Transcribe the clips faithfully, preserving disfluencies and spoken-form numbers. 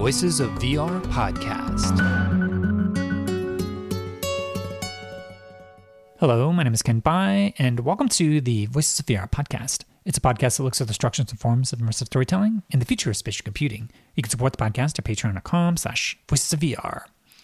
Voices of V R podcast. Hello, my name is Ken Bai, and welcome to the Voices of V R podcast. It's a podcast that looks at the structures and forms of immersive storytelling and the future of spatial computing. You can support the podcast at patreon.com slash voices of VR.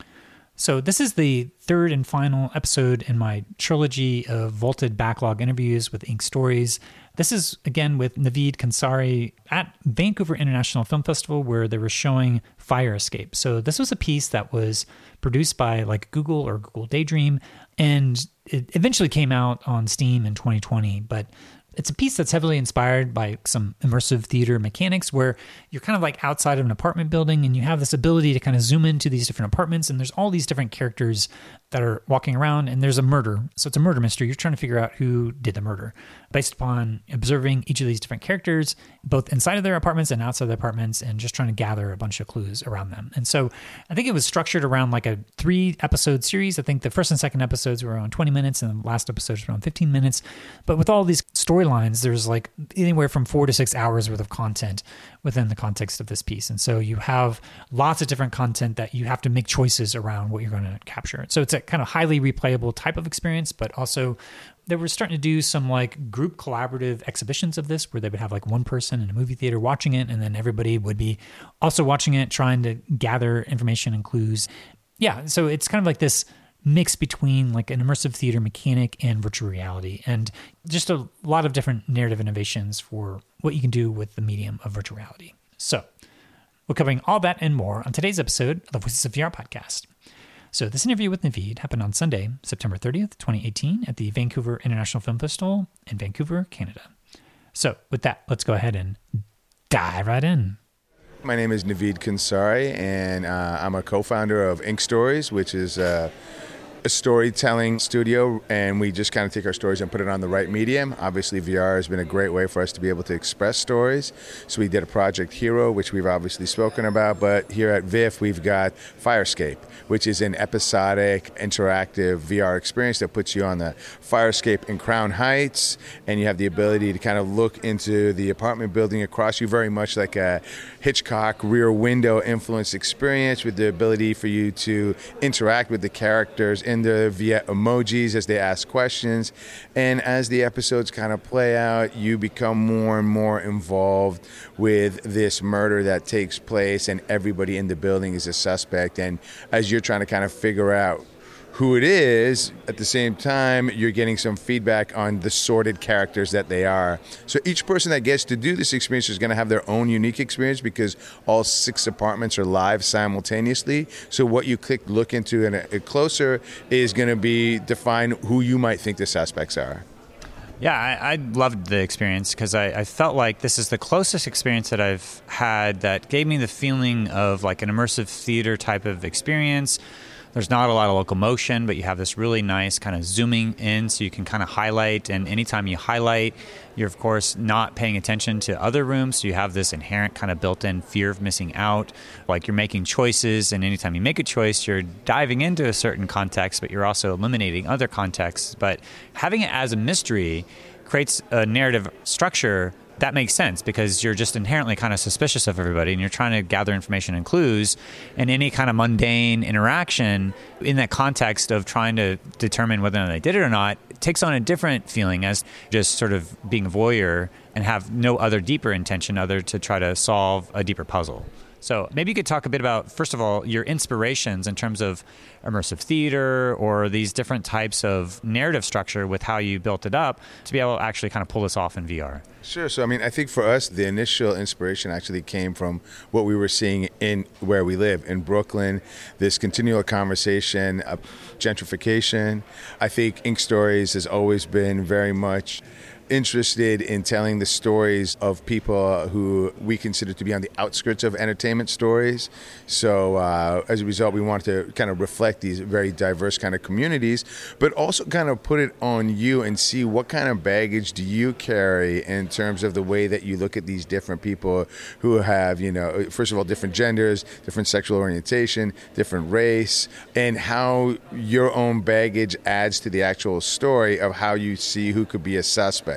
So this is the third and final episode in my trilogy of vaulted backlog interviews with Ink Stories. This is, again, with Naveed Kansari at Vancouver International Film Festival, where they were showing Fire Escape. So this was a piece that was produced by like Google or Google Daydream, and it eventually came out on Steam in twenty twenty. But it's a piece that's heavily inspired by some immersive theater mechanics where you're kind of like outside of an apartment building and you have this ability to kind of zoom into these different apartments, and there's all these different characters that are walking around, and there's a murder. So it's a murder mystery. You're trying to figure out who did the murder based upon observing each of these different characters, both inside of their apartments and outside of their apartments, and just trying to gather a bunch of clues around them. And so I think it was structured around like a three episode series. I think the first and second episodes were around twenty minutes and the last episode was around fifteen minutes. But with all these storylines, there's like anywhere from four to six hours worth of content within the context of this piece. And so you have lots of different content that you have to make choices around what you're going to capture. So it's a kind of highly replayable type of experience, but also they were starting to do some like group collaborative exhibitions of this where they would have like one person in a movie theater watching it, and then everybody would be also watching it, trying to gather information and clues. Yeah, so it's kind of like this mix between like an immersive theater mechanic and virtual reality, and just a lot of different narrative innovations for what you can do with the medium of virtual reality. So we're covering all that and more on today's episode of the Voices of V R podcast. So this interview with Naveed happened on Sunday, September thirtieth, twenty eighteen at the Vancouver International Film Festival in Vancouver, Canada. So with that, let's go ahead and dive right in. My name is Naveed Kansari, and uh, I'm a co-founder of Ink Stories, which is uh, a storytelling studio, and we just kind of take our stories and put it on the right medium. Obviously, V R has been a great way for us to be able to express stories. So we did a Project Hero, which we've obviously spoken about, but here at V I F, we've got Fire Escape, which is an episodic, interactive V R experience that puts you on the fire escape in Crown Heights, and you have the ability to kind of look into the apartment building across you, very much like a Hitchcock Rear Window influence experience, with the ability for you to interact with the characters in the via emojis as they ask questions. And as the episodes kind of play out, you become more and more involved with this murder that takes place, and everybody in the building is a suspect. And as you're trying to kind of figure out who it is, at the same time, you're getting some feedback on the sordid characters that they are. So each person that gets to do this experience is going to have their own unique experience, because all six apartments are live simultaneously. So what you click look into and a, a closer is going to be define who you might think the suspects are. Yeah, I, I loved the experience because I, I felt like this is the closest experience that I've had that gave me the feeling of like an immersive theater type of experience. There's not a lot of locomotion, but you have this really nice kind of zooming in, so you can kind of highlight. And anytime you highlight, you're, of course, not paying attention to other rooms. So you have this inherent kind of built-in fear of missing out. Like you're making choices, and anytime you make a choice, you're diving into a certain context, but you're also eliminating other contexts. But having it as a mystery creates a narrative structure that makes sense, because you're just inherently kind of suspicious of everybody, and you're trying to gather information and clues, and any kind of mundane interaction in that context of trying to determine whether or not they did it or not takes on a different feeling as just sort of being a voyeur and have no other deeper intention other to try to solve a deeper puzzle. So maybe you could talk a bit about, first of all, your inspirations in terms of immersive theater or these different types of narrative structure with how you built it up to be able to actually kind of pull this off in V R. Sure. So, I mean, I think for us, the initial inspiration actually came from what we were seeing in where we live, in Brooklyn, this continual conversation of gentrification. I think Ink Stories has always been very much interested in telling the stories of people who we consider to be on the outskirts of entertainment stories. So uh, as a result, we wanted to kind of reflect these very diverse kind of communities, but also kind of put it on you and see what kind of baggage do you carry in terms of the way that you look at these different people who have, you know, first of all, different genders, different sexual orientation, different race, and how your own baggage adds to the actual story of how you see who could be a suspect.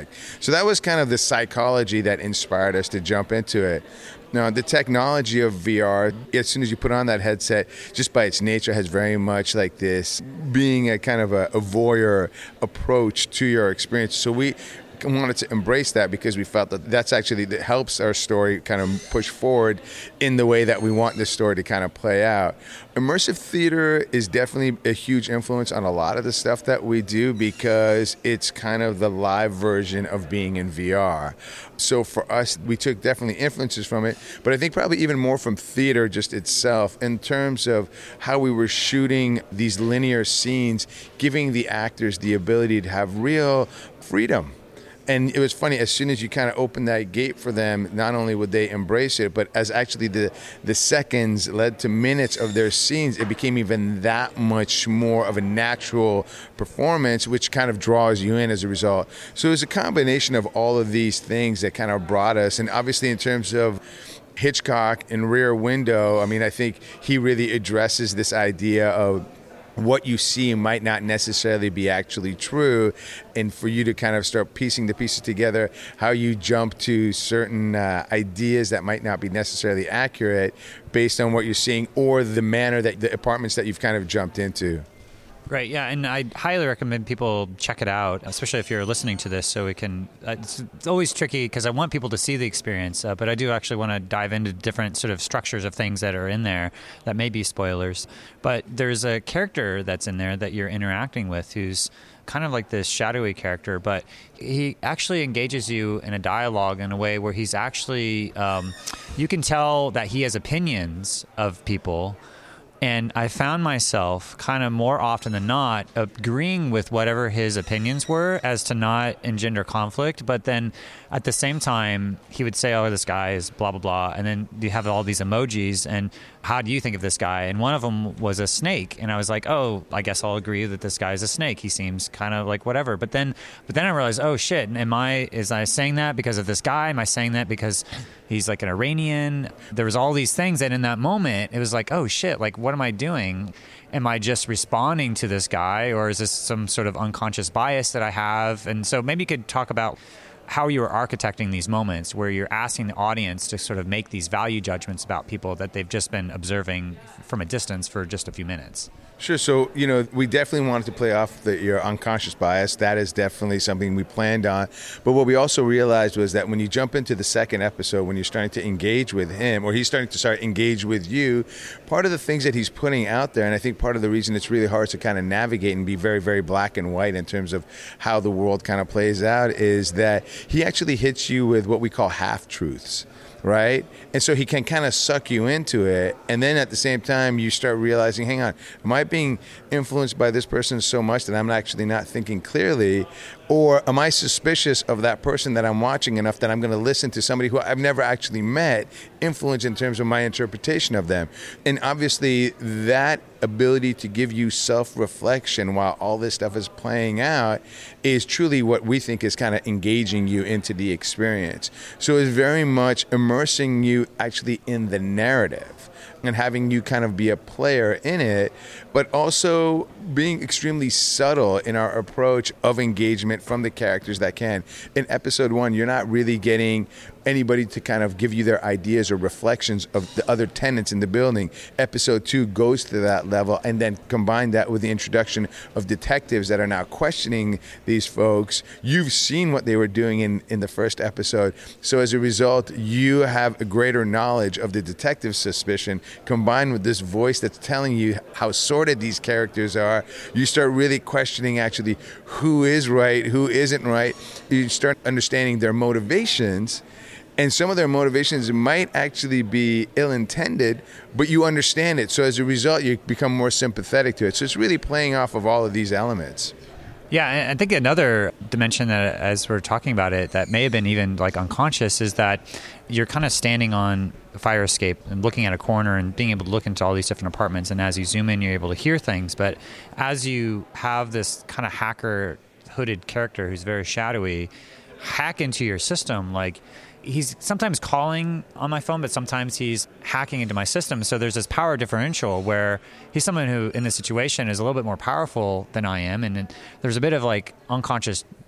like. So that was kind of the psychology that inspired us to jump into it. Now, the technology of V R, as soon as you put on that headset, just by its nature, has very much like this being a kind of a, a voyeur approach to your experience. So we wanted to embrace that because we felt that that's actually that helps our story kind of push forward in the way that we want the story to kind of play out. Immersive theater is definitely a huge influence on a lot of the stuff that we do because it's kind of the live version of being in V R. So for us, we took definitely influences from it, but I think probably even more from theater just itself in terms of how we were shooting these linear scenes, giving the actors the ability to have real freedom. And it was funny, as soon as you kind of opened that gate for them, not only would they embrace it, but as actually the, the seconds led to minutes of their scenes, it became even that much more of a natural performance, which kind of draws you in as a result. So it was a combination of all of these things that kind of brought us. And obviously in terms of Hitchcock and Rear Window, I mean, I think he really addresses this idea of what you see might not necessarily be actually true, and for you to kind of start piecing the pieces together, how you jump to certain uh, ideas that might not be necessarily accurate based on what you're seeing or the manner that the apartments that you've kind of jumped into. Right, yeah, and I highly recommend people check it out, especially if you're listening to this, so we can, uh, it's, it's always tricky because I want people to see the experience, uh, but I do actually want to dive into different sort of structures of things that are in there that may be spoilers. But there's a character that's in there that you're interacting with who's kind of like this shadowy character, but he actually engages you in a dialogue in a way where he's actually, um, you can tell that he has opinions of people. And I found myself kind of more often than not agreeing with whatever his opinions were as to not engender conflict. But then at the same time, he would say, oh, this guy is blah, blah, blah. And then you have all these emojis. And how do you think of this guy? And one of them was a snake. And I was like, oh, I guess I'll agree that this guy is a snake. He seems kind of like whatever. But then but then I realized, oh, shit, am I, is I saying that because of this guy? Am I saying that because he's like an Iranian? There was all these things. And in that moment, it was like, oh, shit, like, what am I doing? Am I just responding to this guy, or is this some sort of unconscious bias that I have? And so maybe you could talk about how you were architecting these moments where you're asking the audience to sort of make these value judgments about people that they've just been observing from a distance for just a few minutes. Sure. So, you know, we definitely wanted to play off the, your unconscious bias. That is definitely something we planned on. But what we also realized was that when you jump into the second episode, when you're starting to engage with him, or he's starting to start engage with you, part of the things that he's putting out there, and I think part of the reason it's really hard to kind of navigate and be very, very black and white in terms of how the world kind of plays out, is that he actually hits you with what we call half-truths. Right? And so he can kind of suck you into it. And then at the same time, you start realizing, hang on, am I being influenced by this person so much that I'm actually not thinking clearly? Or am I suspicious of that person that I'm watching enough that I'm going to listen to somebody who I've never actually met, influence in terms of my interpretation of them? And obviously that ability to give you self-reflection while all this stuff is playing out is truly what we think is kind of engaging you into the experience. So it's very much immersing you actually in the narrative and having you kind of be a player in it, but also being extremely subtle in our approach of engagement from the characters that can. In episode one, you're not really getting anybody to kind of give you their ideas or reflections of the other tenants in the building. Episode two goes to that level, and then combine that with the introduction of detectives that are now questioning these folks. You've seen what they were doing in, in the first episode. So as a result, you have a greater knowledge of the detective's suspicion, combined with this voice that's telling you how sordid these characters are. You start really questioning actually who is right, who isn't right. You start understanding their motivations. And some of their motivations might actually be ill-intended, but you understand it. So as a result, you become more sympathetic to it. So it's really playing off of all of these elements. Yeah, I think another dimension that, as we're talking about it, that may have been even like unconscious is that you're kind of standing on a fire escape and looking at a corner and being able to look into all these different apartments. And as you zoom in, you're able to hear things. But as you have this kind of hacker hooded character who's very shadowy hack into your system, like, he's sometimes calling on my phone, but sometimes he's hacking into my system. So there's this power differential where he's someone who, in this situation, is a little bit more powerful than I am. And there's a bit of like unconscious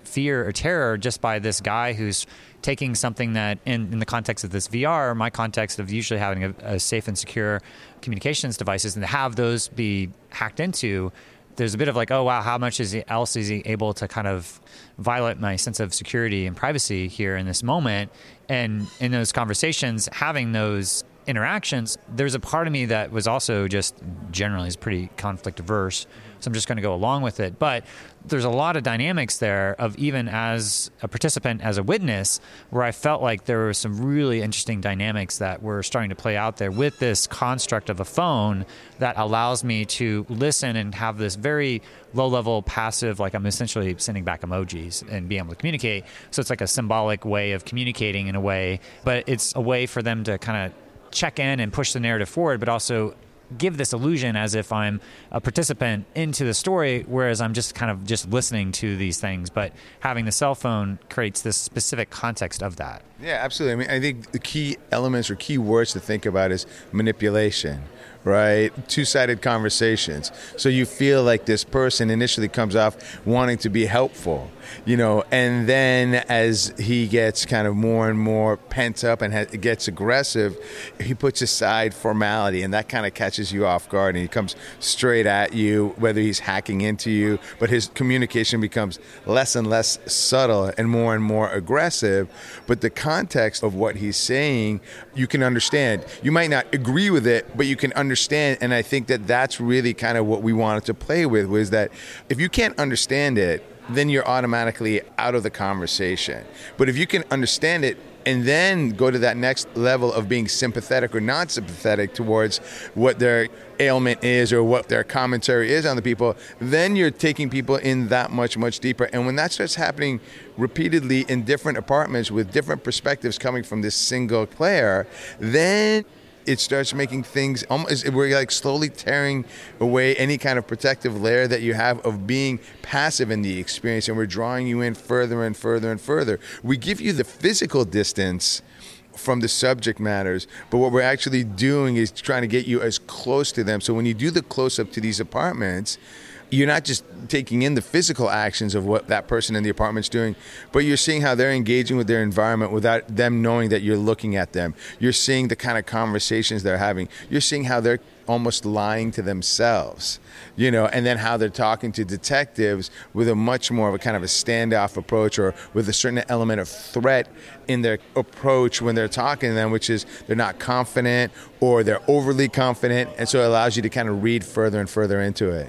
fear or terror just by this guy who's taking something that, in, in the context of this V R, my context of usually having a, a safe and secure communications devices, and to have those be hacked into, there's a bit of like, oh, wow, how much is he, else is he able to kind of violate my sense of security and privacy here in this moment? And in those conversations, having those interactions, there's a part of me that was also just generally is pretty conflict averse. So I'm just going to go along with it. But there's a lot of dynamics there of, even as a participant, as a witness, where I felt like there were some really interesting dynamics that were starting to play out there with this construct of a phone that allows me to listen and have this very low level passive, like I'm essentially sending back emojis and being able to communicate. So it's like a symbolic way of communicating in a way, but it's a way for them to kind of check in and push the narrative forward, but also give this illusion as if I'm a participant into the story, whereas I'm just kind of just listening to these things. But having the cell phone creates this specific context of that. Yeah, absolutely. I mean, I think the key elements or key words to think about is manipulation, right? Two-sided conversations. So you feel like this person initially comes off wanting to be helpful, you know, and then as he gets kind of more and more pent up and ha- gets aggressive, he puts aside formality, and that kind of catches you off guard, and he comes straight at you, whether he's hacking into you, but his communication becomes less and less subtle and more and more aggressive. But the context of what he's saying, you can understand. You might not agree with it, but you can understand. And I think that that's really kind of what we wanted to play with, was that if you can't understand it, then you're automatically out of the conversation. But if you can understand it and then go to that next level of being sympathetic or not sympathetic towards what their ailment is or what their commentary is on the people, then you're taking people in that much, much deeper. And when that starts happening repeatedly in different apartments with different perspectives coming from this single player, then it starts making things almost, we're like slowly tearing away any kind of protective layer that you have of being passive in the experience, and we're drawing you in further and further and further. We give you the physical distance from the subject matters, but what we're actually doing is trying to get you as close to them. So when you do the close-up to these apartments, you're not just taking in the physical actions of what that person in the apartment's doing, but you're seeing how they're engaging with their environment without them knowing that you're looking at them. You're seeing the kind of conversations they're having. You're seeing how they're almost lying to themselves, you know, and then how they're talking to detectives with a much more of a kind of a standoff approach, or with a certain element of threat in their approach when they're talking to them, which is they're not confident or they're overly confident. And so it allows you to kind of read further and further into it.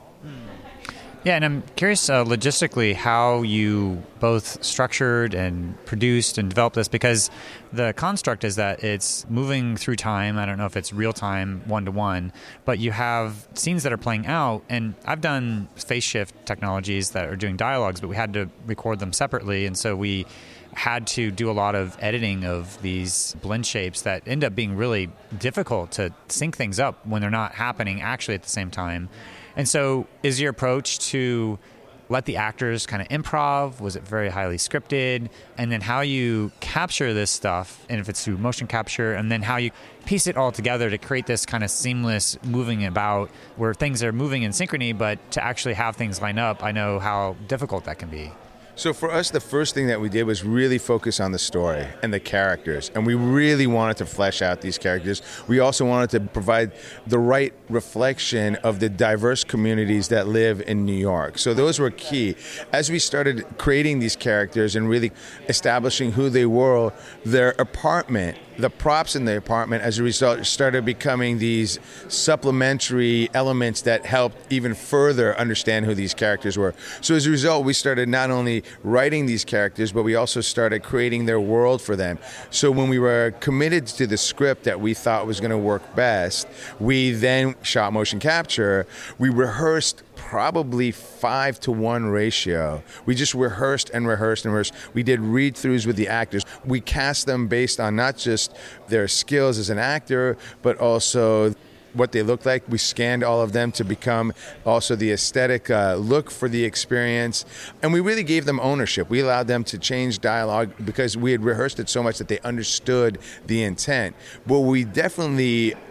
Yeah, and I'm curious uh, logistically how you both structured and produced and developed this, because the construct is that it's moving through time. I don't know if it's real time, one-to-one, but you have scenes that are playing out, and I've done phase shift technologies that are doing dialogues, but we had to record them separately, and so we had to do a lot of editing of these blend shapes that end up being really difficult to sync things up when they're not happening actually at the same time. And so is your approach to let the actors kind of improv? Was it very highly scripted? And then how you capture this stuff, and if it's through motion capture, and then how you piece it all together to create this kind of seamless moving about where things are moving in synchrony, but to actually have things line up, I know how difficult that can be. So for us, the first thing that we did was really focus on the story and the characters. And we really wanted to flesh out these characters. We also wanted to provide the right reflection of the diverse communities that live in New York. So those were key. As we started creating these characters and really establishing who they were, their apartment, the props in the apartment, as a result, started becoming these supplementary elements that helped even further understand who these characters were. So as a result, we started not only writing these characters, but we also started creating their world for them. So when we were committed to the script that we thought was going to work best, we then shot motion capture. We rehearsed probably five to one ratio. We just rehearsed and rehearsed and rehearsed. We did read-throughs with the actors. We cast them based on not just their skills as an actor, but also what they looked like. We scanned all of them to become also the aesthetic uh, look for the experience. And we really gave them ownership. We allowed them to change dialogue because we had rehearsed it so much that they understood the intent. But we definitely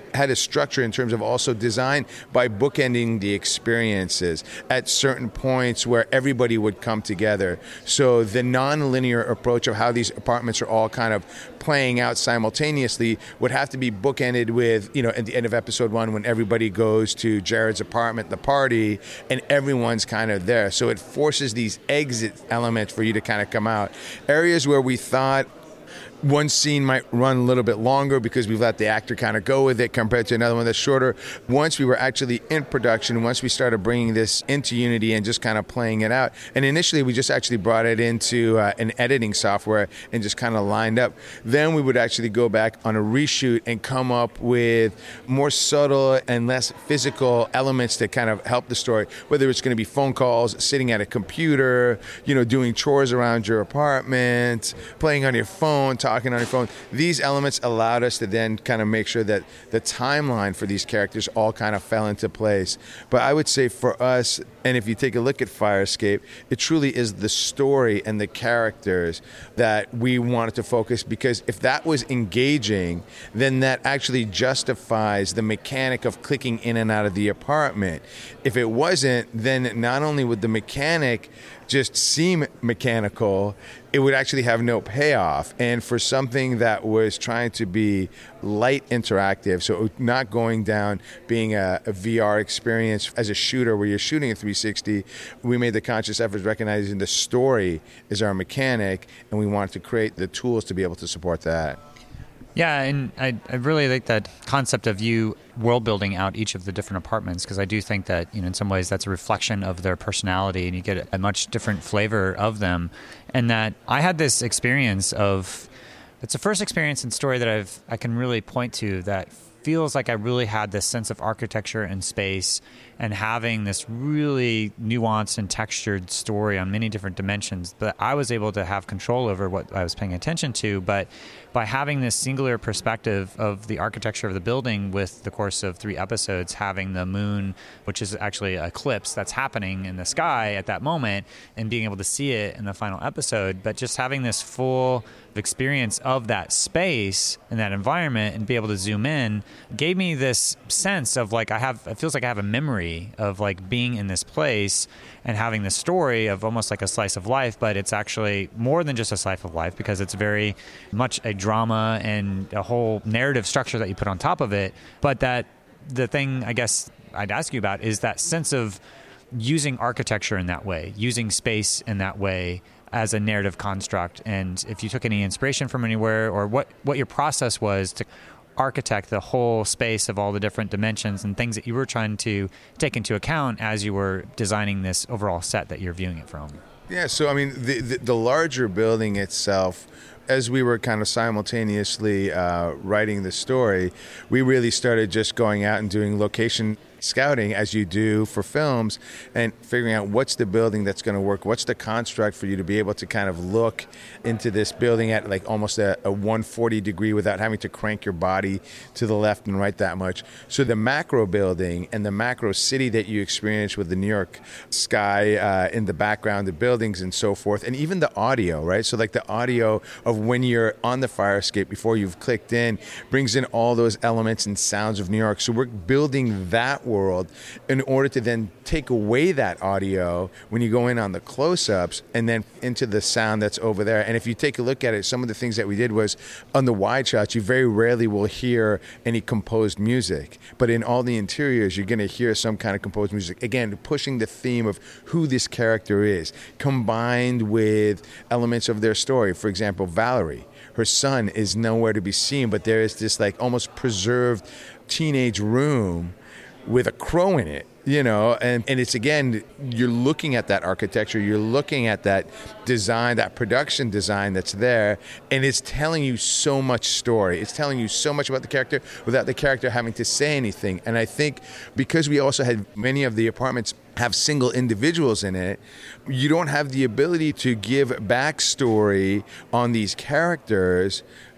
had a structure in terms of also design by bookending the experiences at certain points where everybody would come together. So the non-linear approach of how these apartments are all kind of playing out simultaneously would have to be bookended with, you know, at the end of episode one when everybody goes to Jared's apartment, the party, and everyone's kind of there. So it forces these exit elements for you to kind of come out. Areas where we thought one scene might run a little bit longer because we've let the actor kind of go with it compared to another one that's shorter. Once we were actually in production, once we started bringing this into Unity and just kind of playing it out, and initially we just actually brought it into uh, an editing software and just kind of lined up, then we would actually go back on a reshoot and come up with more subtle and less physical elements that kind of help the story, whether it's going to be phone calls, sitting at a computer, you know, doing chores around your apartment, playing on your phone, talking on your phone. These elements allowed us to then kind of make sure that the timeline for these characters all kind of fell into place. But I would say for us, and if you take a look at Fire Escape, it truly is the story and the characters that we wanted to focus, because if that was engaging, then that actually justifies the mechanic of clicking in and out of the apartment. If it wasn't, then not only would the mechanic just seem mechanical, it would actually have no payoff. And for something that was trying to be light interactive, so not going down being a, a V R experience as a shooter where you're shooting a three sixty, we made the conscious effort recognizing the story is our mechanic, and we wanted to create the tools to be able to support that. Yeah, and I, I really like that concept of you world building out each of the different apartments, because I do think that, you know, in some ways that's a reflection of their personality, and you get a much different flavor of them. And that I had this experience of, it's the first experience in story that I've I can really point to that feels like I really had this sense of architecture and space, and having this really nuanced and textured story on many different dimensions that I was able to have control over what I was paying attention to. But by having this singular perspective of the architecture of the building with the course of three episodes, having the moon, which is actually an eclipse that's happening in the sky at that moment, and being able to see it in the final episode, but just having this full experience of that space and that environment and be able to zoom in gave me this sense of like I have, it feels like I have a memory of like being in this place and having this story of almost like a slice of life, but it's actually more than just a slice of life, because it's very much a drama and a whole narrative structure that you put on top of it. But that the thing I guess I'd ask you about is that sense of using architecture in that way, using space in that way as a narrative construct. And if you took any inspiration from anywhere, or what, what your process was to architect the whole space of all the different dimensions and things that you were trying to take into account as you were designing this overall set that you're viewing it from. Yeah, so I mean, the, the, the larger building itself, as we were kind of simultaneously uh, writing the story, we really started just going out and doing location scouting, as you do for films, and figuring out what's the building that's going to work, what's the construct for you to be able to kind of look into this building at like almost a, a one hundred forty degree without having to crank your body to the left and right that much. So the macro building and the macro city that you experience with the New York sky uh, in the background, the buildings and so forth, and even the audio, right? So like the audio of when you're on the fire escape before you've clicked in brings in all those elements and sounds of New York. So we're building that world in order to then take away that audio when you go in on the close-ups and then into the sound that's over there. And if you take a look at it, some of the things that we did was on the wide shots, you very rarely will hear any composed music. But in all the interiors, you're going to hear some kind of composed music. Again, pushing the theme of who this character is, combined with elements of their story. For example, Valerie, her son is nowhere to be seen, but there is this like almost preserved teenage room with a crow in it, you know, and, and it's, again, you're looking at that architecture, you're looking at that design, that production design that's there, and it's telling you so much story. It's telling you so much about the character without the character having to say anything. And I think because we also had many of the apartments have single individuals in it, you don't have the ability to give backstory on these characters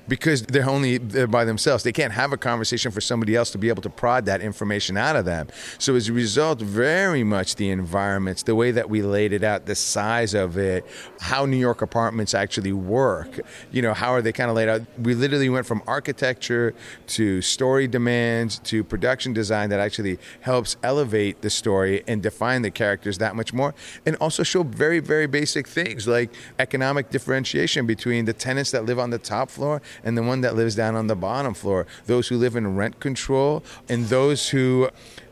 because they're only there by themselves. They can't have a conversation for somebody else to be able to prod that information out of them. So as a result, very much the environments, the way that we laid it out, the size of it, how New York apartments actually work, you know, how are they kind of laid out? We literally went from architecture to story demands to production design that actually helps elevate the story and define the characters that much more, and also show very, very basic things like economic differentiation between the tenants that live on the top floor and the one that lives down on the bottom floor, those who live in rent control and those who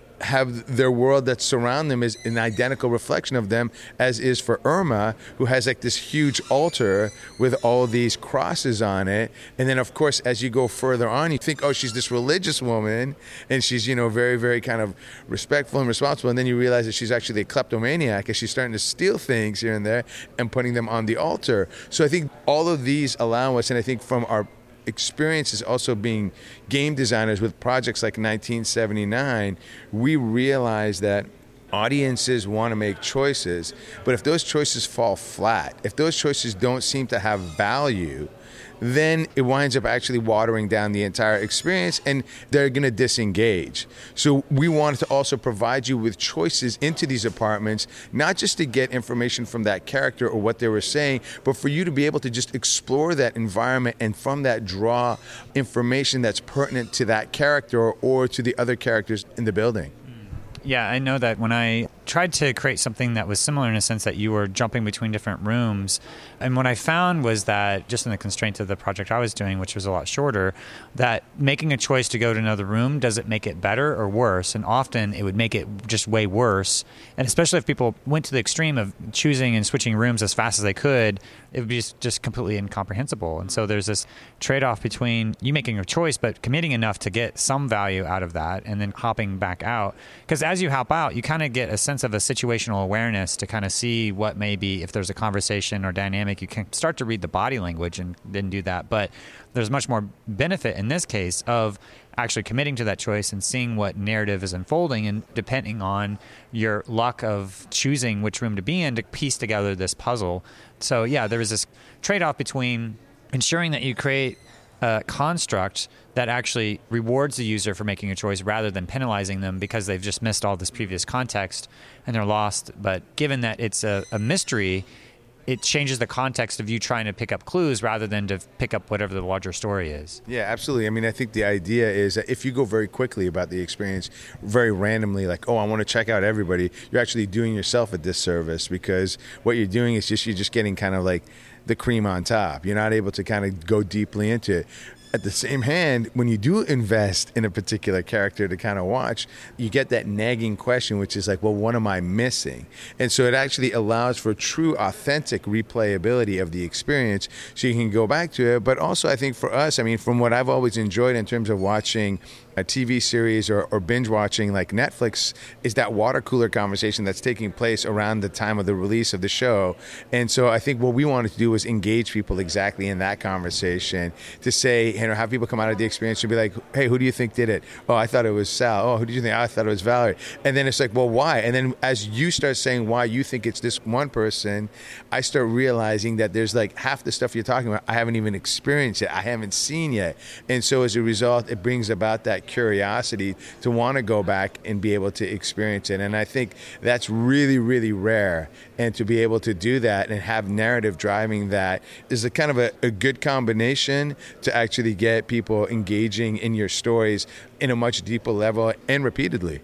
have their world that surround them is an identical reflection of them, as is for Irma, who has like this huge altar with all these crosses on it. And then, of course, as you go further on, you think, oh, she's this religious woman, and she's, you know, very, very kind of respectful and responsible. And then you realize that she's actually a kleptomaniac, and she's starting to steal things here and there and putting them on the altar. So I think all of these allow us, and I think from our experiences also being game designers with projects like nineteen seventy-nine, we realize that audiences want to make choices, but if those choices fall flat, if those choices don't seem to have value, then it winds up actually watering down the entire experience and they're going to disengage. So we wanted to also provide you with choices into these apartments, not just to get information from that character or what they were saying, but for you to be able to just explore that environment and from that draw information that's pertinent to that character or to the other characters in the building. Yeah, I know that when I tried to create something that was similar in a sense that you were jumping between different rooms, and what I found was that just in the constraint of the project I was doing, which was a lot shorter, that making a choice to go to another room, does it make it better or worse? And often it would make it just way worse. And especially if people went to the extreme of choosing and switching rooms as fast as they could, it would be just, just completely incomprehensible. And so there's this trade-off between you making a choice but committing enough to get some value out of that and then hopping back out. Because as you hop out, you kind of get a sense of a situational awareness to kind of see what maybe if there's a conversation or dynamic, you can start to read the body language and then do that. But there's much more benefit in this case of actually committing to that choice and seeing what narrative is unfolding, and depending on your luck of choosing which room to be in to piece together this puzzle. So yeah, there was this trade-off between ensuring that you create a construct that actually rewards the user for making a choice rather than penalizing them because they've just missed all this previous context and they're lost. But given that it's a, a mystery, it changes the context of you trying to pick up clues rather than to pick up whatever the larger story is. Yeah, absolutely. I mean, I think the idea is that if you go very quickly about the experience, very randomly, like, oh, I want to check out everybody, you're actually doing yourself a disservice, because what you're doing is just, you're just getting kind of like the cream on top. You're not able to kind of go deeply into it. At the same hand, when you do invest in a particular character to kind of watch, you get that nagging question, which is like, well, what am I missing? And so it actually allows for true, authentic replayability of the experience, so you can go back to it. But also, I think for us, I mean, from what I've always enjoyed in terms of watching a T V series or, or binge watching like Netflix, is that water cooler conversation that's taking place around the time of the release of the show. And so I think what we wanted to do was engage people exactly in that conversation, to say, you know, have people come out of the experience and be like, hey, who do you think did it? Oh, I thought it was Sal. Oh, who did you think? I thought it was Valerie. And then it's like, well, why? And then as you start saying why you think it's this one person, I start realizing that there's like half the stuff you're talking about I haven't even experienced yet, I haven't seen yet. And so as a result, it brings about that curiosity to want to go back and be able to experience it. And I think that's really, really rare. And to be able to do that and have narrative driving that is a kind of a, a good combination to actually get people engaging in your stories in a much deeper level and repeatedly.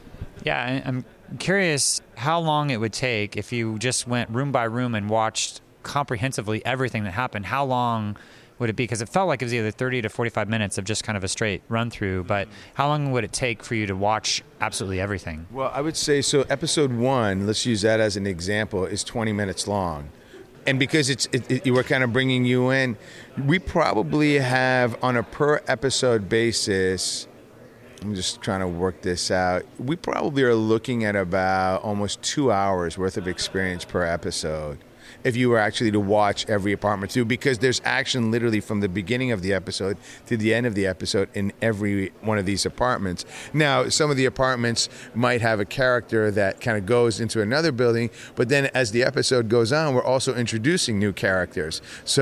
Yeah, I'm curious how long it would take if you just went room by room and watched comprehensively everything that happened. How long would it be? Because it felt like it was either thirty to forty-five minutes of just kind of a straight run through, but how long would it take for you to watch absolutely everything? Well, I would say, so episode one, let's use that as an example, is twenty minutes long. And because it's it, it, we're kind of bringing you in, we probably have, on a per episode basis, I'm just trying to work this out, we probably are looking at about almost two hours worth of experience per episode. if you were actually to watch every apartment through, because there's action literally from the beginning of the episode to the end of the episode in every one of these apartments. Now, some of the apartments might have a character that kind of goes into another building, but then as the episode goes on, we're also introducing new characters.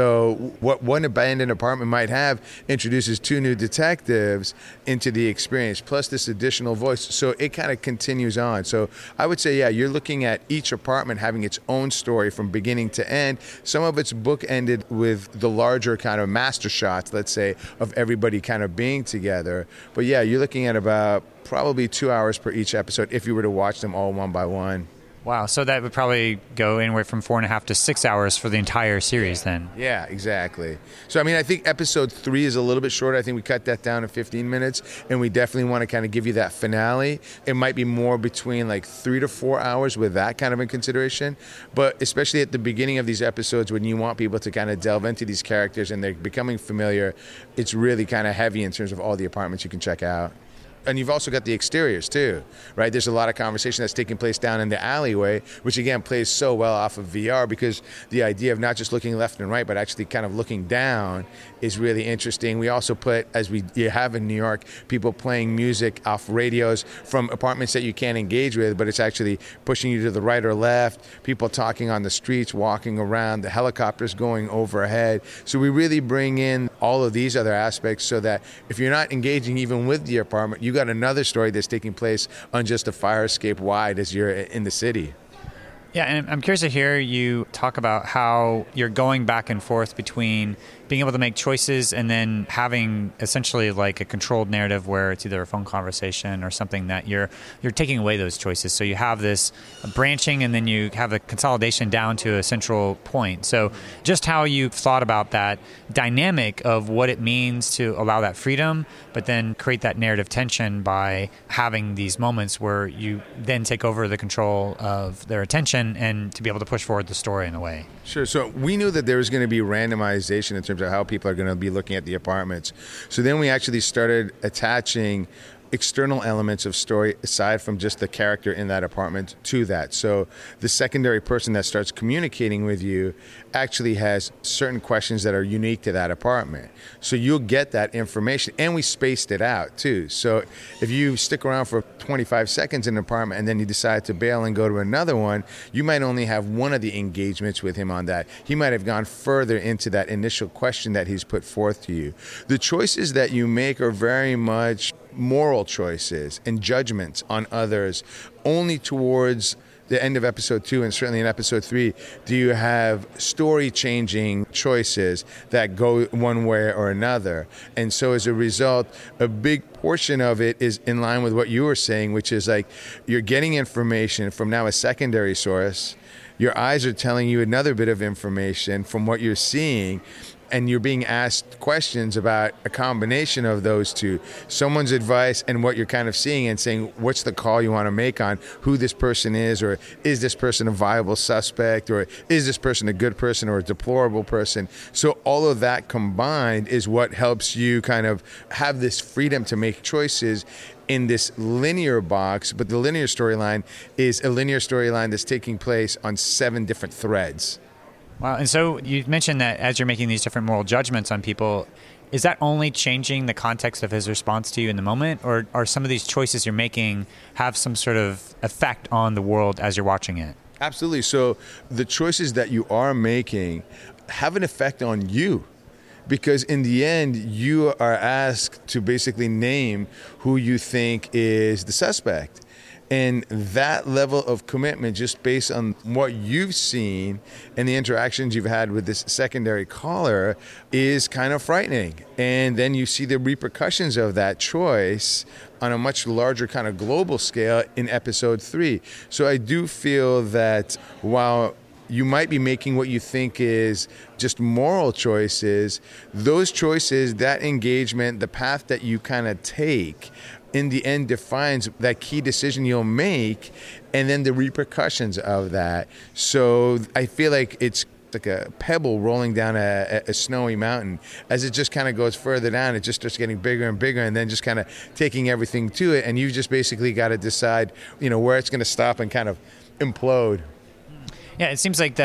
So what one abandoned apartment might have introduces two new detectives into the experience, plus this additional voice. So it kind of continues on. So I would say, yeah, you're looking at each apartment having its own story from beginning to end. Some of it's bookended with the larger kind of master shots, let's say, of everybody kind of being together. But yeah, you're looking at about probably two hours per each episode if you were to watch them all one by one. Wow, so that would probably go anywhere from four and a half to six hours for the entire series then. Yeah, exactly. So, I mean, I think episode three is a little bit shorter. I think we cut that down to fifteen minutes, and we definitely want to kind of give you that finale. It might be more between like three to four hours with that kind of in consideration. But especially at the beginning of these episodes, when you want people to kind of delve into these characters and they're becoming familiar, it's really kind of heavy in terms of all the apartments you can check out. And you've also got the exteriors too, right? There's a lot of conversation that's taking place down in the alleyway, which again plays so well off of V R, because the idea of not just looking left and right, but actually kind of looking down is really interesting. We also put, as we you have in New York, people playing music off radios from apartments that you can't engage with, but it's actually pushing you to the right or left, people talking on the streets, walking around, the helicopters going overhead. So we really bring in all of these other aspects so that if you're not engaging even with the apartment, you got another story that's taking place on just a fire escape wide as you're in the city. Yeah, and I'm curious to hear you talk about how you're going back and forth between being able to make choices and then having essentially like a controlled narrative where it's either a phone conversation or something that you're you're taking away those choices. So you have this branching and then you have a consolidation down to a central point. So just how you've thought about that dynamic of what it means to allow that freedom, but then create that narrative tension by having these moments where you then take over the control of their attention and to be able to push forward the story in a way. Sure. So we knew that there was going to be randomization in terms of how people are going to be looking at the apartments. So then we actually started attaching external elements of story aside from just the character in that apartment to that. So the secondary person that starts communicating with you actually has certain questions that are unique to that apartment. So you'll get that information, and we spaced it out too. So if you stick around for twenty-five seconds in an apartment and then you decide to bail and go to another one, you might only have one of the engagements with him on that. He might have gone further into that initial question that he's put forth to you. The choices that you make are very much moral choices and judgments on others. Only towards the end of episode two and certainly in episode three do you have story-changing choices that go one way or another. And so as a result, a big portion of it is in line with what you were saying, which is like you're getting information from now a secondary source. Your eyes are telling you another bit of information from what you're seeing, and you're being asked questions about a combination of those two, someone's advice and what you're kind of seeing, and saying, what's the call you want to make on who this person is, or is this person a viable suspect, or is this person a good person or a deplorable person? So all of that combined is what helps you kind of have this freedom to make choices in this linear box, but the linear storyline is a linear storyline that's taking place on seven different threads. Wow. And so you mentioned that as you're making these different moral judgments on people, is that only changing the context of his response to you in the moment, or are some of these choices you're making have some sort of effect on the world as you're watching it? Absolutely. So the choices that you are making have an effect on you, because in the end, you are asked to basically name who you think is the suspect. And that level of commitment, just based on what you've seen and the interactions you've had with this secondary caller, is kind of frightening. And then you see the repercussions of that choice on a much larger kind of global scale in episode three. So I do feel that while you might be making what you think is just moral choices, those choices, that engagement, the path that you kind of take, in the end defines that key decision you'll make, and then the repercussions of that. So I feel like it's like a pebble rolling down a, a snowy mountain. As it just kind of goes further down, it just starts getting bigger and bigger, and then just kind of taking everything to it. And you've just basically got to decide, you know, where it's going to stop and kind of implode. Yeah, it seems like that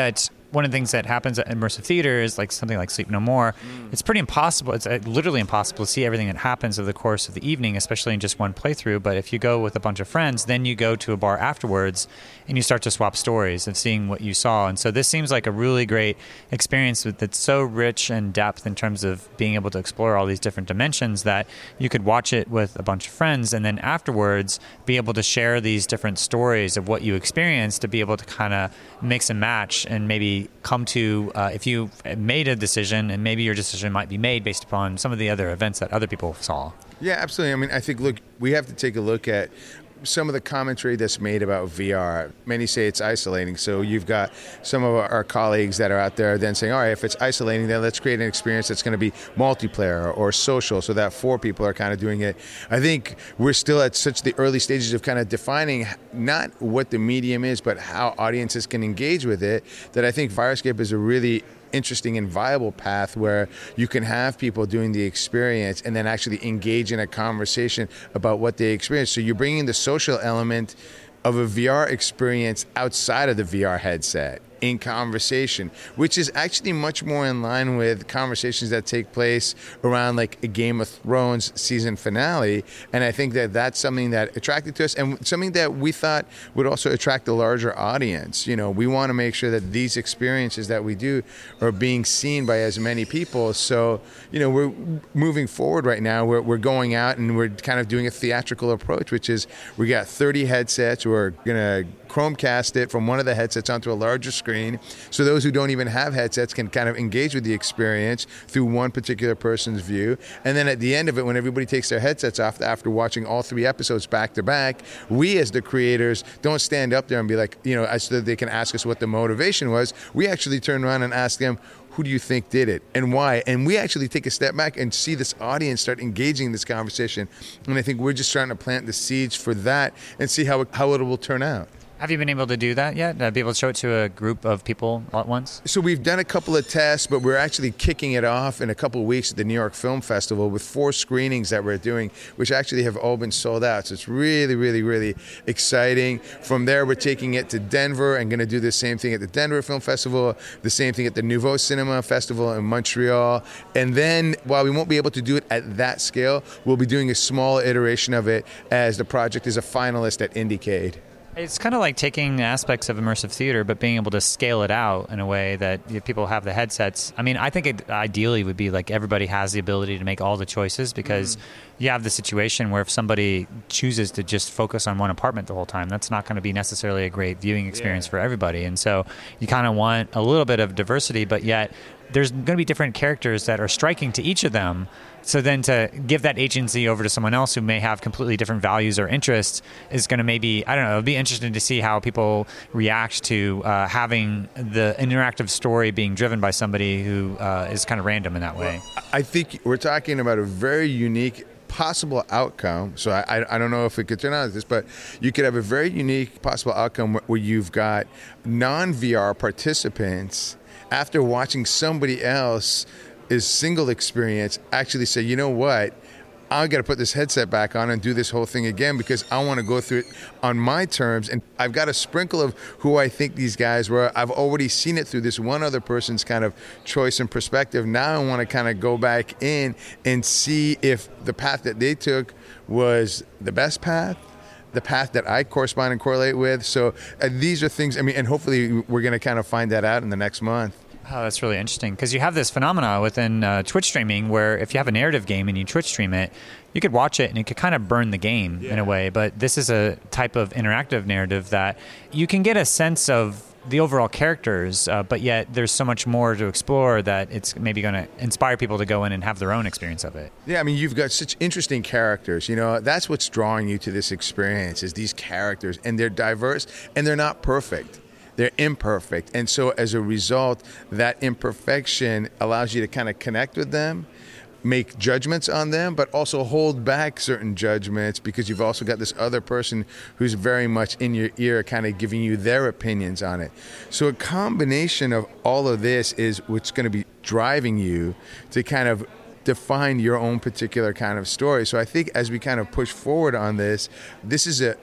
one of the things that happens at immersive theater is like something like Sleep No More. Mm. It's pretty impossible. It's uh, literally impossible to see everything that happens over the course of the evening, especially in just one playthrough. But if you go with a bunch of friends, then you go to a bar afterwards and you start to swap stories of seeing what you saw. And so this seems like a really great experience that's so rich in depth in terms of being able to explore all these different dimensions that you could watch it with a bunch of friends and then afterwards be able to share these different stories of what you experienced, to be able to kind of mix and match and maybe come to, uh, if you made a decision, and maybe your decision might be made based upon some of the other events that other people saw. Yeah, absolutely. I mean, I think, look, we have to take a look at some of the commentary that's made about V R. Many say it's isolating. So you've got some of our colleagues that are out there then saying, all right, if it's isolating, then let's create an experience that's going to be multiplayer or social, so that four people are kind of doing it. I think we're still at such the early stages of kind of defining not what the medium is, but how audiences can engage with it, that I think Firescape is a really interesting and viable path where you can have people doing the experience and then actually engage in a conversation about what they experience. So you're bringing the social element of a V R experience outside of the V R headset in conversation, which is actually much more in line with conversations that take place around like a Game of Thrones season finale. And I think that that's something that attracted to us and something that we thought would also attract a larger audience. You know, we want to make sure that these experiences that we do are being seen by as many people. So, you know, we're moving forward right now. We're, we're going out and we're kind of doing a theatrical approach, which is we got thirty headsets. We're going to Chromecast it from one of the headsets onto a larger screen, so those who don't even have headsets can kind of engage with the experience through one particular person's view. And then at the end of it, when everybody takes their headsets off after watching all three episodes back to back, we as the creators don't stand up there and be like, you know, so that they can ask us what the motivation was. We actually turn around and ask them, who do you think did it and why? And we actually take a step back and see this audience start engaging in this conversation. And I think we're just trying to plant the seeds for that and see how it, how it will turn out. Have you been able to do that yet? Uh, be able to show it to a group of people all at once? So we've done a couple of tests, but we're actually kicking it off in a couple of weeks at the New York Film Festival with four screenings that we're doing, which actually have all been sold out. So it's really, really, really exciting. From there, we're taking it to Denver and going to do the same thing at the Denver Film Festival, the same thing at the Nouveau Cinema Festival in Montreal. And then, while we won't be able to do it at that scale, we'll be doing a small iteration of it as the project is a finalist at Indiecade. It's kind of like taking aspects of immersive theater, but being able to scale it out in a way that you know, people have the headsets. I mean, I think it ideally would be like everybody has the ability to make all the choices, because mm. you have the situation where if somebody chooses to just focus on one apartment the whole time, that's not going to be necessarily a great viewing experience yeah. for everybody. And so you kind of want a little bit of diversity, but yet there's going to be different characters that are striking to each of them. So then to give that agency over to someone else who may have completely different values or interests is going to maybe, I don't know, it'll be interesting to see how people react to uh, having the interactive story being driven by somebody who uh, is kind of random in that way. Well, I think we're talking about a very unique possible outcome. So I, I don't know if it could turn out like this, but you could have a very unique possible outcome where you've got non-V R participants after watching somebody else is single experience actually say, you know what, I got to put this headset back on and do this whole thing again because I want to go through it on my terms. And I've got a sprinkle of who I think these guys were. I've already seen it through this one other person's kind of choice and perspective. Now I want to kind of go back in and see if the path that they took was the best path, the path that I correspond and correlate with. So uh, these are things, I mean, and hopefully we're going to kind of find that out in the next month. Oh, that's really interesting, because you have this phenomena within uh, Twitch streaming where if you have a narrative game and you Twitch stream it, you could watch it and it could kind of burn the game yeah. in a way. But this is a type of interactive narrative that you can get a sense of the overall characters, uh, but yet there's so much more to explore that it's maybe going to inspire people to go in and have their own experience of it. Yeah, I mean, you've got such interesting characters. You know, that's what's drawing you to this experience is these characters, and they're diverse and they're not perfect. They're imperfect. And so as a result, that imperfection allows you to kind of connect with them, make judgments on them, but also hold back certain judgments because you've also got this other person who's very much in your ear kind of giving you their opinions on it. So a combination of all of this is what's going to be driving you to kind of define your own particular kind of story. So I think as we kind of push forward on this, this is a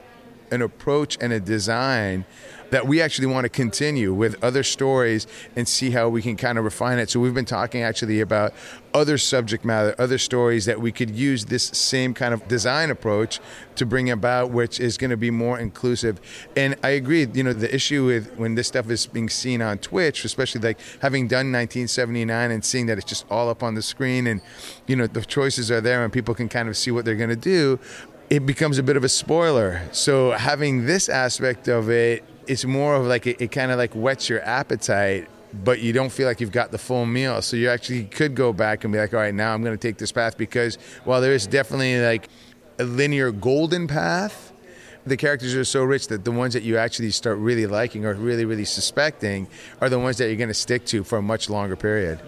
an approach and a design that we actually want to continue with other stories and see how we can kind of refine it. So we've been talking actually about other subject matter, other stories that we could use this same kind of design approach to bring about, which is going to be more inclusive. And I agree, you know, the issue with when this stuff is being seen on Twitch, especially like having done nineteen seventy-nine and seeing that it's just all up on the screen and, you know, the choices are there and people can kind of see what they're going to do, it becomes a bit of a spoiler. So having this aspect of it, it's more of like it, it kind of like whets your appetite, but you don't feel like you've got the full meal. So you actually could go back and be like, all right, now I'm going to take this path, because while there is definitely like a linear golden path, the characters are so rich that the ones that you actually start really liking or really, really suspecting are the ones that you're going to stick to for a much longer period.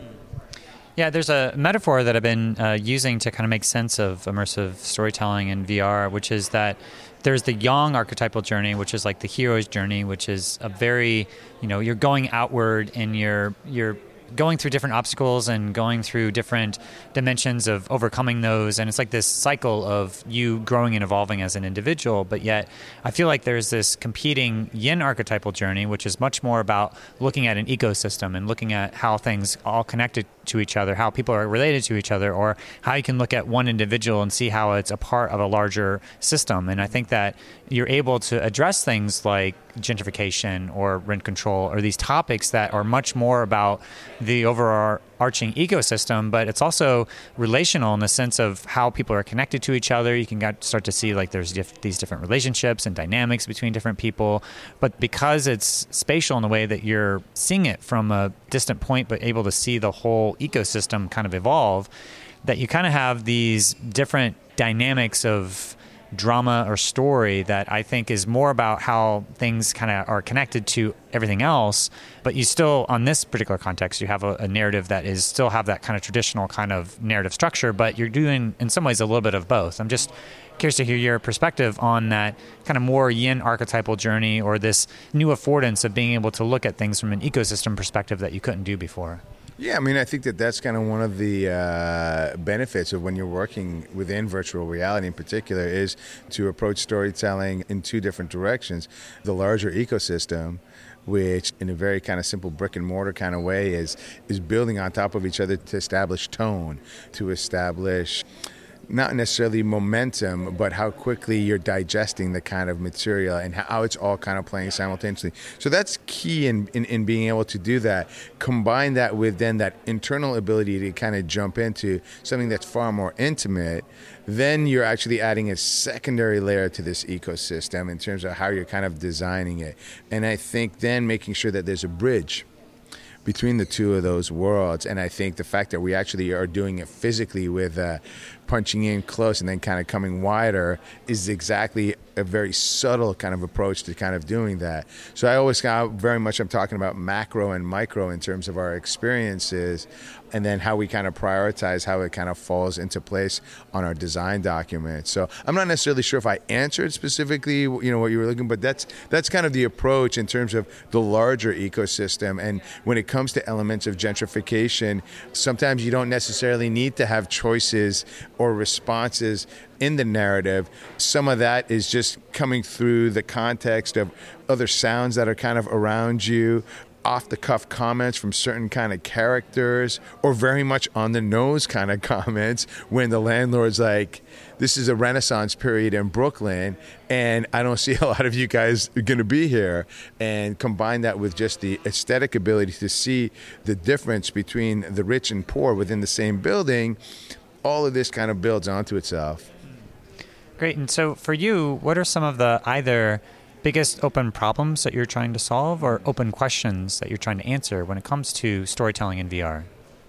Yeah, there's a metaphor that I've been uh, using to kind of make sense of immersive storytelling in V R, which is that there's the Yang archetypal journey, which is like the hero's journey, which is a very, you know, you're going outward and you're you're going through different obstacles and going through different dimensions of overcoming those. And it's like this cycle of you growing and evolving as an individual. But yet I feel like there's this competing yin archetypal journey, which is much more about looking at an ecosystem and looking at how things all connected to each other, how people are related to each other, or how you can look at one individual and see how it's a part of a larger system. And I think that you're able to address things like gentrification or rent control or these topics that are much more about the overarching ecosystem, but it's also relational in the sense of how people are connected to each other. You can get, start to see like there's diff- these different relationships and dynamics between different people, but because it's spatial in the way that you're seeing it from a distant point but able to see the whole ecosystem kind of evolve, that you kind of have these different dynamics of drama or story that I think is more about how things kind of are connected to everything else. But you still, on this particular context, you have a, a narrative that is still have that kind of traditional kind of narrative structure, but you're doing in some ways a little bit of both. I'm just curious to hear your perspective on that kind of more yin archetypal journey, or this new affordance of being able to look at things from an ecosystem perspective that you couldn't do before. Yeah, I mean, I think that that's kind of one of the uh, benefits of when you're working within virtual reality in particular, is to approach storytelling in two different directions. The larger ecosystem, which in a very kind of simple brick and mortar kind of way is is building on top of each other to establish tone, to establish not necessarily momentum, but how quickly you're digesting the kind of material and how it's all kind of playing simultaneously. So that's key in, in, in being able to do that. Combine that with then that internal ability to kind of jump into something that's far more intimate. Then you're actually adding a secondary layer to this ecosystem in terms of how you're kind of designing it. And I think then making sure that there's a bridge between the two of those worlds. And I think the fact that we actually are doing it physically with uh, punching in close and then kind of coming wider is exactly a very subtle kind of approach to kind of doing that. So I always kind of very much I'm talking about macro and micro in terms of our experiences, and then how we kind of prioritize how it kind of falls into place on our design document. So I'm not necessarily sure if I answered specifically, you know, what you were looking, but that's that's kind of the approach in terms of the larger ecosystem. And when it comes to elements of gentrification, sometimes you don't necessarily need to have choices or responses in the narrative. Some of that is just coming through the context of other sounds that are kind of around you, off-the-cuff comments from certain kind of characters, or very much on-the-nose kind of comments when the landlord's like, this is a Renaissance period in Brooklyn, and I don't see a lot of you guys going to be here. And combine that with just the aesthetic ability to see the difference between the rich and poor within the same building, all of this kind of builds onto itself. Great. And so for you, what are some of the either biggest open problems that you're trying to solve or open questions that you're trying to answer when it comes to storytelling in V R?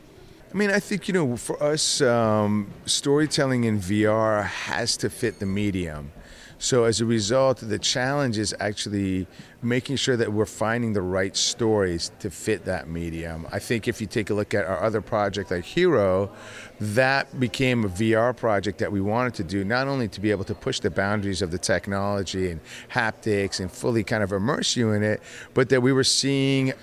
I mean, I think, you know, for us, um, storytelling in V R has to fit the medium. So as a result, the challenge is actually making sure that we're finding the right stories to fit that medium. I think if you take a look at our other project like Hero, that became a V R project that we wanted to do, not only to be able to push the boundaries of the technology and haptics and fully kind of immerse you in it, but that we were seeing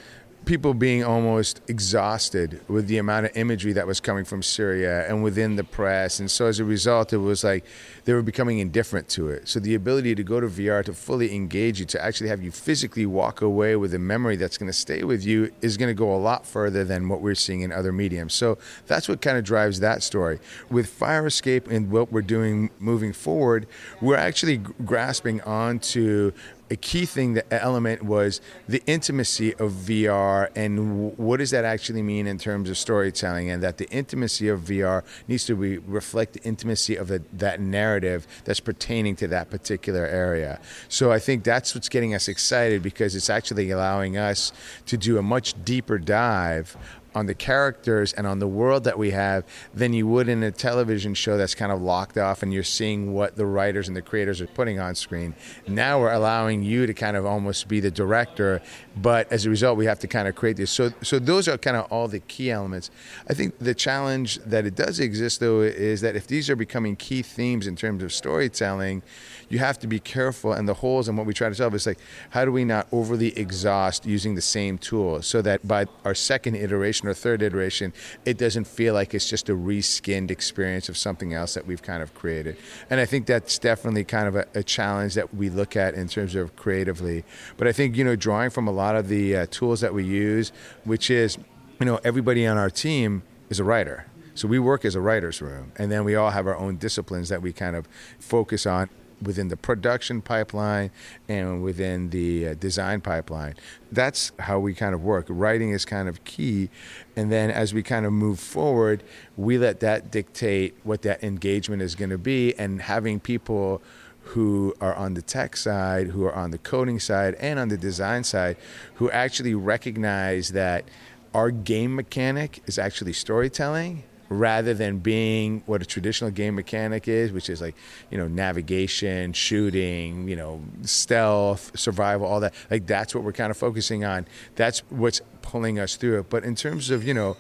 people being almost exhausted with the amount of imagery that was coming from Syria and within the press. And so as a result, it was like they were becoming indifferent to it. So the ability to go to V R, to fully engage you, to actually have you physically walk away with a memory that's going to stay with you is going to go a lot further than what we're seeing in other mediums. So that's what kind of drives that story. With Fire Escape and what we're doing moving forward, we're actually grasping onto a key thing, the element was the intimacy of V R and what does that actually mean in terms of storytelling, and that the intimacy of V R needs to be, reflect the intimacy of the, that narrative that's pertaining to that particular area. So I think that's what's getting us excited, because it's actually allowing us to do a much deeper dive on the characters and on the world that we have than you would in a television show that's kind of locked off and you're seeing what the writers and the creators are putting on screen. Now we're allowing you to kind of almost be the director, but as a result we have to kind of create this. So so those are kind of all the key elements. I think the challenge that it does exist though is that if these are becoming key themes in terms of storytelling, you have to be careful, and the holes in what we try to solve is like, how do we not overly exhaust using the same tool so that by our second iteration or third iteration, it doesn't feel like it's just a reskinned experience of something else that we've kind of created. And I think that's definitely kind of a, a challenge that we look at in terms of creatively. But I think, you know, drawing from a lot of the uh, tools that we use, which is, you know, everybody on our team is a writer. So we work as a writer's room, and then we all have our own disciplines that we kind of focus on within the production pipeline and within the uh, design pipeline. That's how we kind of work. Writing is kind of key. And then as we kind of move forward, we let that dictate what that engagement is going to be, and having people who are on the tech side, who are on the coding side, and on the design side, who actually recognize that our game mechanic is actually storytelling, rather than being what a traditional game mechanic is, which is like, you know, navigation, shooting, you know, stealth, survival, all that. Like, that's what we're kind of focusing on. That's what's pulling us through it. But in terms of, you know,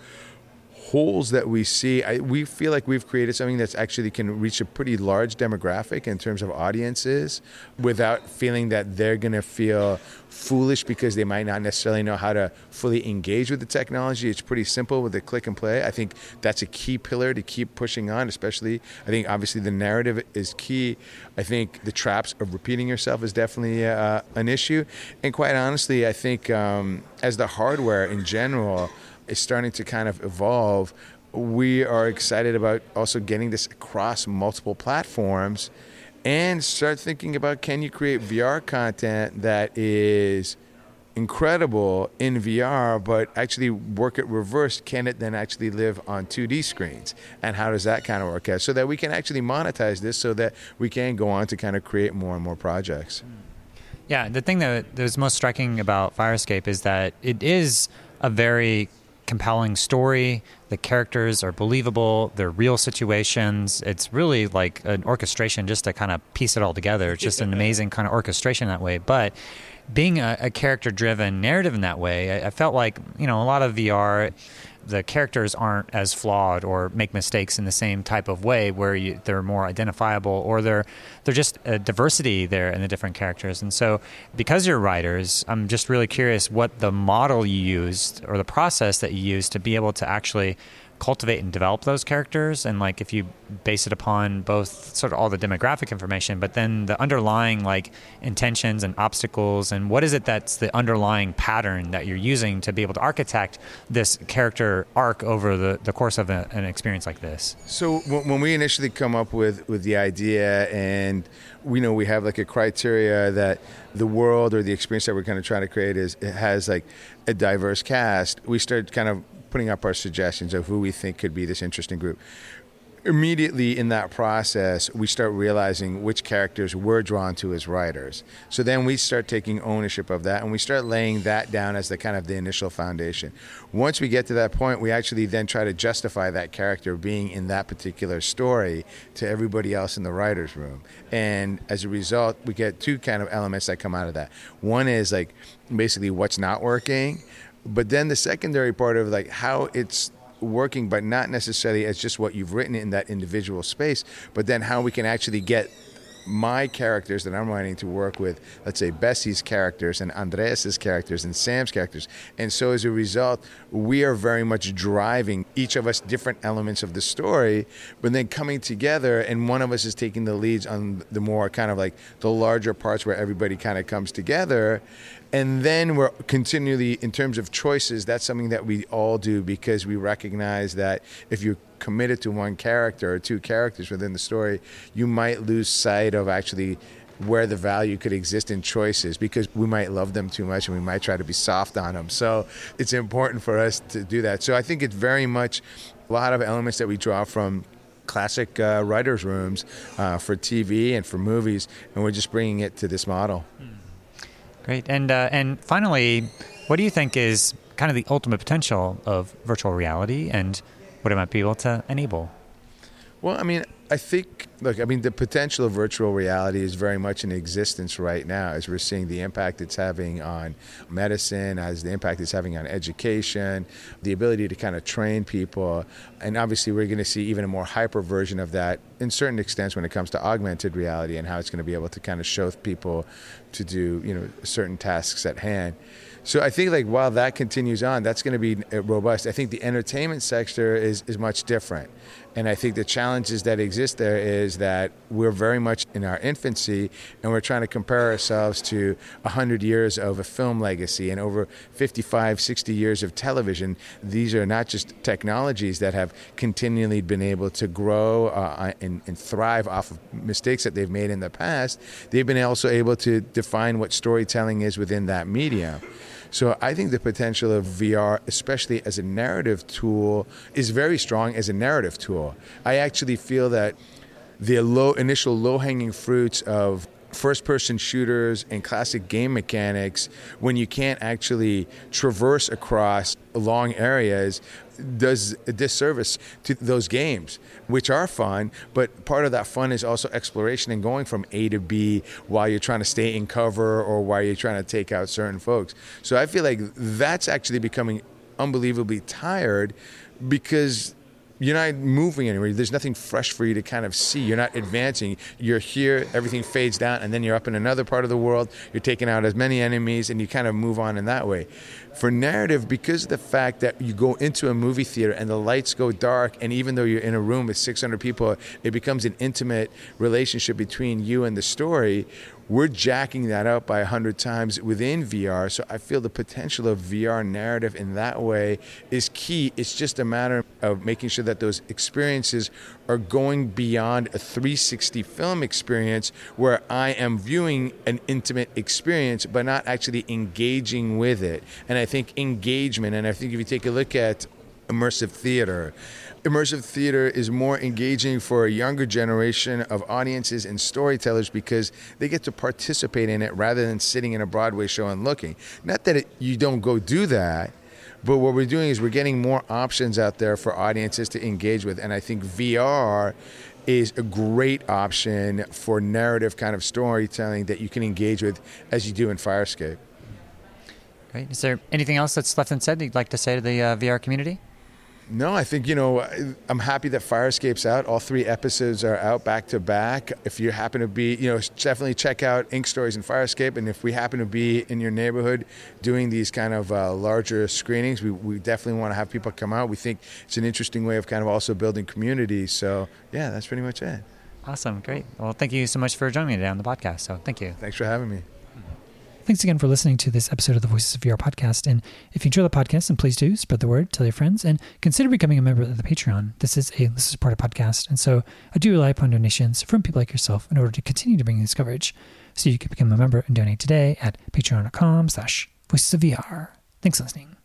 holes that we see, I, we feel like we've created something that's actually can reach a pretty large demographic in terms of audiences without feeling that they're going to feel foolish because they might not necessarily know how to fully engage with the technology. It's pretty simple with the click and play. I think that's a key pillar to keep pushing on, especially, I think obviously the narrative is key. I think the traps of repeating yourself is definitely uh, an issue. And quite honestly, I think um, as the hardware in general is starting to kind of evolve, we are excited about also getting this across multiple platforms and start thinking about, can you create V R content that is incredible in V R, but actually work it reversed? Can it then actually live on two D screens? And how does that kind of work out? So that we can actually monetize this so that we can go on to kind of create more and more projects. Yeah, the thing that, that was most striking about Fire Escape is that it is a very compelling story. The characters are believable. They're real situations. It's really like an orchestration just to kind of piece it all together. It's just an amazing kind of orchestration that way. But being a, a character-driven narrative in that way, I, I felt like, you know, a lot of V R, the characters aren't as flawed or make mistakes in the same type of way where you, they're more identifiable, or they're they're just a diversity there in the different characters. And so because you're writers, I'm just really curious what the model you used or the process that you used to be able to actually cultivate and develop those characters, and like if you base it upon both sort of all the demographic information, but then the underlying like intentions and obstacles, and what is it that's the underlying pattern that you're using to be able to architect this character arc over the, the course of a, an experience like this? So when we initially come up with, with the idea, and we know we have like a criteria that the world or the experience that we're kind of trying to create is, it has like a diverse cast, we start kind of putting up our suggestions of who we think could be this interesting group. Immediately in that process, we start realizing which characters we're drawn to as writers. So then we start taking ownership of that, and we start laying that down as the kind of the initial foundation. Once we get to that point, we actually then try to justify that character being in that particular story to everybody else in the writer's room. And as a result, we get two kind of elements that come out of that. One is like basically what's not working, but then the secondary part of like how it's working, but not necessarily as just what you've written in that individual space, but then how we can actually get my characters that I'm writing to work with, let's say Bessie's characters and Andreas's characters and Sam's characters. And so as a result, we are very much driving each of us different elements of the story, but then coming together, and one of us is taking the leads on the more kind of like the larger parts where everybody kind of comes together. And then we're continually, in terms of choices, that's something that we all do because we recognize that if you're committed to one character or two characters within the story, you might lose sight of actually where the value could exist in choices because we might love them too much and we might try to be soft on them. So it's important for us to do that. So I think it's very much a lot of elements that we draw from classic uh, writers' rooms uh, for T V and for movies, and we're just bringing it to this model. Great. And uh, and finally, what do you think is kind of the ultimate potential of virtual reality and what it might be able to enable? Well, I mean, I think, look, I mean, the potential of virtual reality is very much in existence right now as we're seeing the impact it's having on medicine, as the impact it's having on education, the ability to kind of train people. And obviously, we're going to see even a more hyper version of that in certain extents when it comes to augmented reality and how it's going to be able to kind of show people to do, you know, certain tasks at hand. So I think like while that continues on, that's going to be robust. I think the entertainment sector is, is much different. And I think the challenges that exist there is that we're very much in our infancy and we're trying to compare ourselves to one hundred years of a film legacy and over fifty-five, sixty years of television. These are not just technologies that have continually been able to grow uh, and, and thrive off of mistakes that they've made in the past. They've been also able to define what storytelling is within that medium. So I think the potential of V R, especially as a narrative tool, is very strong as a narrative tool. I actually feel that the low initial low-hanging fruits of first-person shooters and classic game mechanics, when you can't actually traverse across long areas, does a disservice to those games, which are fun, but part of that fun is also exploration and going from A to B while you're trying to stay in cover or while you're trying to take out certain folks. So I feel like that's actually becoming unbelievably tired because you're not moving anywhere. There's nothing fresh for you to kind of see. You're not advancing. You're here, everything fades down, and then you're up in another part of the world. You're taking out as many enemies, and you kind of move on in that way. For narrative, because of the fact that you go into a movie theater and the lights go dark, and even though you're in a room with six hundred people, it becomes an intimate relationship between you and the story. We're jacking that up by a hundred times within V R. So I feel the potential of V R narrative in that way is key. It's just a matter of making sure that those experiences are going beyond a three sixty film experience where I am viewing an intimate experience but not actually engaging with it. And I think engagement, and I think if you take a look at immersive theater, immersive theater is more engaging for a younger generation of audiences and storytellers because they get to participate in it rather than sitting in a Broadway show and looking. Not that it, you don't go do that, but what we're doing is we're getting more options out there for audiences to engage with. And I think V R is a great option for narrative kind of storytelling that you can engage with as you do in Firescape. Great. Is there anything else that's left unsaid that you'd like to say to the uh, V R community? No, I think, you know, I'm happy that Firescape's out. All three episodes are out back to back. If you happen to be, you know, definitely check out Ink Stories and Firescape. And if we happen to be in your neighborhood doing these kind of uh, larger screenings, we, we definitely want to have people come out. We think it's an interesting way of kind of also building community. So, yeah, that's pretty much it. Awesome. Great. Well, thank you so much for joining me today on the podcast. So thank you. Thanks for having me. Thanks again for listening to this episode of the Voices of V R podcast. And if you enjoy the podcast, then please do spread the word, tell your friends, and consider becoming a member of the Patreon. This is a listener supported podcast, and so I do rely upon donations from people like yourself in order to continue to bring you this coverage. So you can become a member and donate today at patreon.com slash voices of VR. Thanks for listening.